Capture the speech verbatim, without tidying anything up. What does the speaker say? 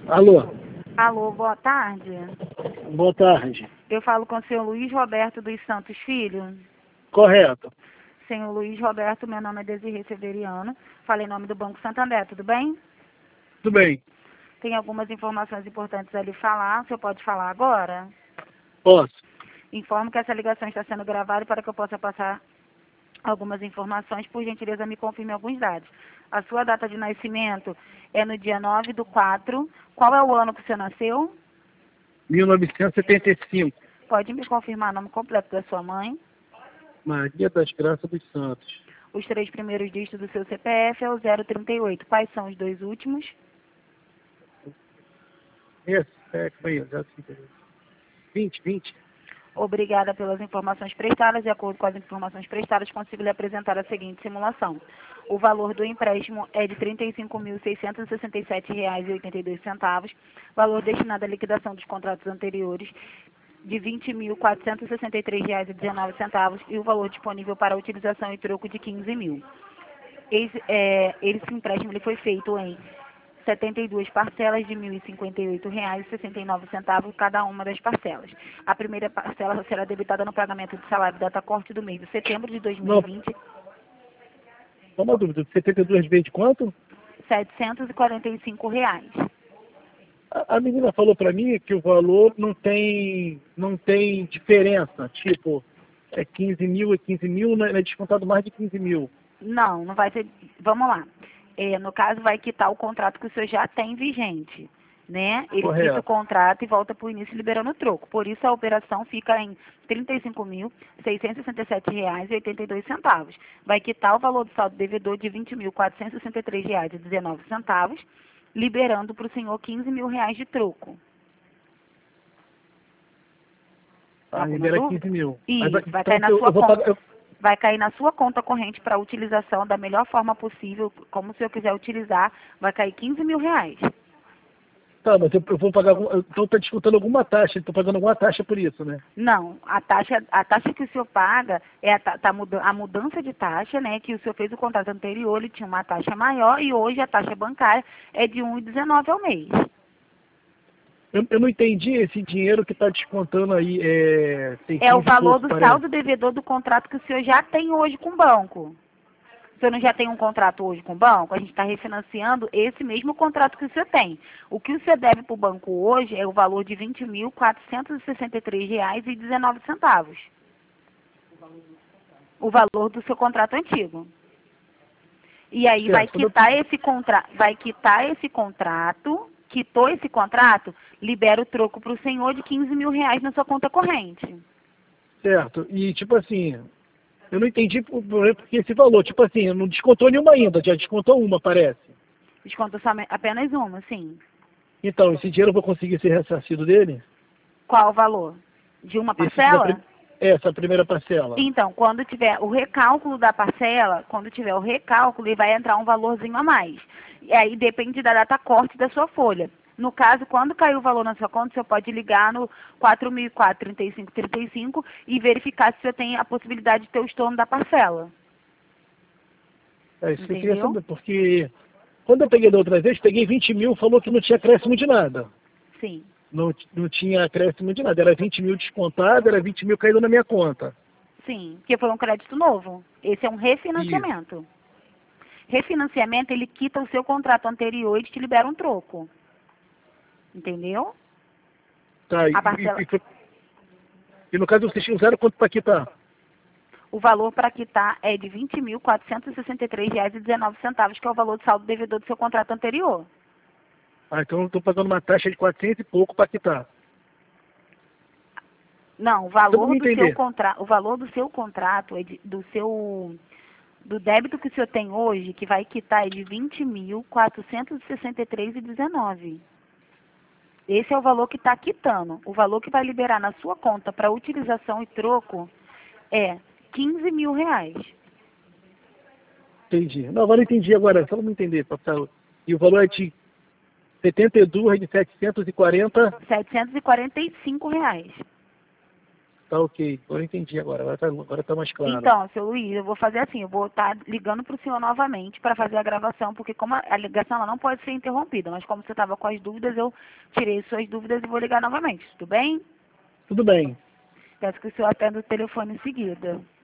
Alô, Alô, boa tarde. boa tarde. Eu falo com o senhor Luiz Roberto dos Santos Filho. Correto. Senhor Luiz Roberto, meu nome é Desirê Severiano. Falei em nome do Banco Santander, tudo bem? Tudo bem. Tem algumas informações importantes a lhe falar. O senhor pode falar agora? Posso? Informo que essa ligação está sendo gravada para que eu possa passar algumas informações. Por gentileza, me confirme alguns dados. A sua data de nascimento é no dia nove do quatro. Qual é o ano que o senhor nasceu? mil novecentos e setenta e cinco. Pode me confirmar o nome completo da sua mãe? Maria das Graças dos Santos. Os três primeiros dígitos do seu C P F é o zero trinta e oito. Quais são os dois últimos? Esse, é, como é, já vinte, vinte. Obrigada pelas informações prestadas. De acordo com as informações prestadas, consigo lhe apresentar a seguinte simulação. O valor do empréstimo é de trinta e cinco mil, seiscentos e sessenta e sete reais e oitenta e dois centavos. Valor destinado à liquidação dos contratos anteriores de vinte mil, quatrocentos e sessenta e três reais e dezenove centavos e o valor disponível para utilização e troco de quinze mil. Esse, é, esse empréstimo ele foi feito em setenta e duas parcelas de mil e cinquenta e oito reais e sessenta e nove centavos cada uma das parcelas. A primeira parcela será debitada no pagamento de salário data corte do mês de setembro de dois mil e vinte. Só uma dúvida, setenta e duas vezes quanto? setecentos e quarenta e cinco reais. A, a menina falou pra mim que o valor não tem, não tem diferença, tipo, é quinze mil, é quinze mil, não é descontado mais de quinze mil. Não, não vai ser. Vamos lá. É, no caso, vai quitar o contrato que o senhor já tem vigente, né? Ele Correto. quita o contrato e volta para o início liberando o troco. Por isso, a operação fica em trinta e cinco mil, seiscentos e sessenta e sete reais e oitenta e dois centavos. Vai quitar o valor do saldo devedor de vinte mil, quatrocentos e sessenta e três reais e dezenove centavos, liberando para o senhor quinze mil reais de troco. Ah, Alguma libera dúvida? quinze mil. Isso, Mas, vai então, cair na eu, sua eu vou conta. pagar, eu, Vai cair na sua conta corrente para utilização da melhor forma possível, como o senhor quiser utilizar, vai cair quinze mil reais. tá, mas eu, eu vou pagar, algum, então está descontando alguma taxa, estou pagando alguma taxa por isso, né? Não, a taxa, a taxa que o senhor paga é a, ta- tá muda- a mudança de taxa, né? Que o senhor fez o contrato anterior, ele tinha uma taxa maior e hoje a taxa bancária é de um vírgula dezenove ao mês. Eu, eu não entendi esse dinheiro que está descontando aí, é, É o seiscentos e valor pouco, do parece. saldo devedor do contrato que o senhor já tem hoje com o banco. O senhor não já tem um contrato hoje com o banco? A gente está refinanciando esse mesmo contrato que o senhor tem. O que o senhor deve para o banco hoje é o valor de vinte mil, quatrocentos e sessenta e três reais e dezenove centavos. O valor do seu contrato antigo. E aí vai Certo, quando eu- quitar esse contrato, vai quitar esse contrato, quitou esse contrato, libera o troco para o senhor de quinze mil reais na sua conta corrente. certo, e tipo assim, eu não entendi por, por porque esse valor, tipo assim, não descontou nenhuma ainda, já descontou uma, parece. Desconto somente, apenas uma, sim. Então, esse dinheiro eu vou conseguir ser ressarcido dele? Qual o valor? De uma Esse da parcela? prim- essa primeira parcela. Então, quando tiver o recálculo da parcela, quando tiver o recálculo, ele vai entrar um valorzinho a mais. E aí depende da data corte da sua folha. No caso, quando cair o valor na sua conta, você pode ligar no quatro mil e quatro, trinta e cinco, trinta e cinco e verificar se você tem a possibilidade de ter o estorno da parcela. É isso que eu queria Entendeu? saber, porque quando eu peguei da outra vez, peguei vinte mil, falou que não tinha acréscimo de nada. Sim. Não, não tinha acréscimo de nada, era vinte mil descontado, era vinte mil caído na minha conta. Sim, porque foi um crédito novo. Esse é um refinanciamento. Refinanciamento, ele quita o seu contrato anterior e te libera um troco. Entendeu? Tá, e, A parcela, e, e, e no caso vocês usaram quanto para quitar? o valor para quitar é de vinte mil, quatrocentos e sessenta e três reais e dezenove centavos, que é o valor de saldo devedor do seu contrato anterior. Ah, então eu estou pagando uma taxa de quatrocentos e pouco para quitar. Não, o Só pra valor me do seu entender. contrato, o valor do seu contrato é de, do seu do débito que o senhor tem hoje, que vai quitar é de vinte mil, quatrocentos e sessenta e três reais e dezenove. Esse é o valor que está quitando. O valor que vai liberar na sua conta para utilização e troco é quinze mil reais. Entendi. Não, agora eu entendi agora, só para me entender, papai. E o valor é de setenta e dois de setecentos e quarenta. setecentos e quarenta e cinco reais. Tá ok. Agora eu entendi agora. Agora tá, agora tá mais claro. Então, seu Luiz, eu vou fazer assim, eu vou estar ligando para o senhor novamente para fazer a gravação, porque como a, a ligação ela não pode ser interrompida, mas como você estava com as dúvidas, eu tirei suas dúvidas e vou ligar novamente, tudo bem? Tudo bem. Peço que o senhor atenda o telefone em seguida.